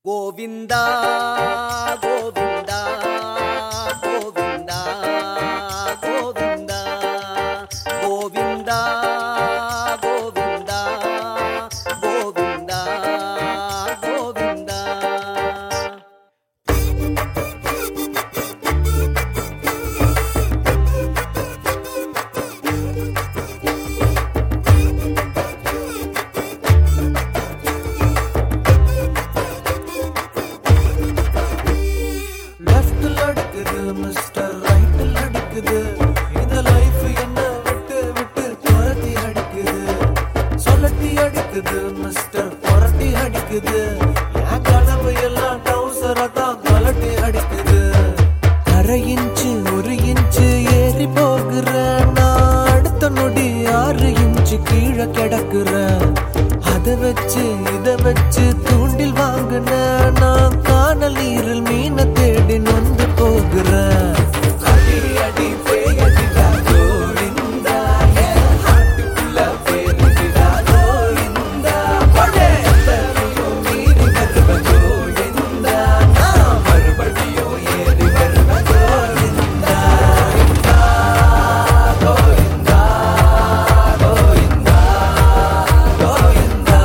Govinda Govinda Govinda Govinda Govinda Govinda Govinda Govinda. Mister ரைட்டில் அடிக்குது இந்த லைஃப் என்ன விட்டு விட்டு புரட்டி அடிக்குது சொல்லட்டி அடிக்குது மிஸ்டர் புரட்டி அடிக்குது என் கனவு எல்லாம் டவுசரை தான் கலட்டி அடிக்குது. அரை இன்ச்சு ஒரு இன்ச்சு ஏறி போகிறேன் நான் அடுத்த நொடி 6 இன்ச்சு கீழே கிடக்குறேன். அதை வச்சு இதை வச்சு தூண்டில் வாங்கினேன் நான் காணல் நீரில் மீனை தேடி நொந்து போகிறேன். அடி அடி பேயடிடா கோவிந்தா என் ஹார்ட்டுக்குள்ள பேருடிடா கோவிந்தா படையத்தையும் மீறி வருவ கோவிந்தா நான் மறுபடியும் ஏறி வருவ கோவிந்தா கோவிந்தா கோவிந்தா கோவிந்தா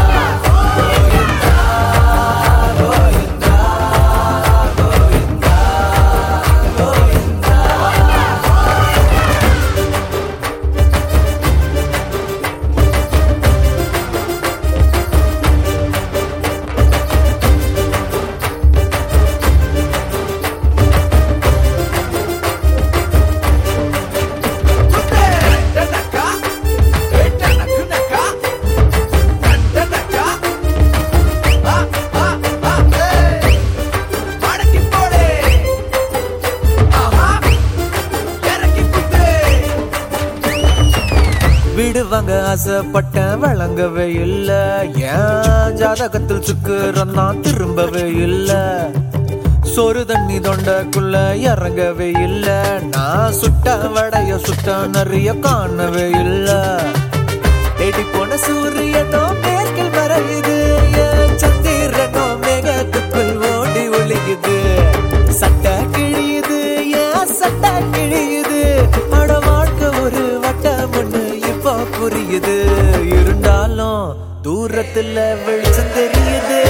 விடுவாங்க ஆசைப்பட்டேன் வழங்கவே இல்ல ஏன் ஜாதகத்தில் சுக்குறோம் நான் திரும்பவே இல்ல. சோறு தண்ணி தொண்டக்குள்ள இறங்கவே இல்ல நான் சுட்ட வடைய சுட்ட நிறைய காணவே இல்ல. தேடி போன சூரியனோ மேற்கில் மறையுது என் சந்திரனோ மேகத்துக்குள் ஓடி ஒளியுது. சட்ட கிழியுது என் சட்ட கிழியுது அட வாழ்க்கை ஒரு வட்டம் ஒண்ணு புரியுது இருந்தாலும் தூரத்துல வெளிச்சம் தெரியுது.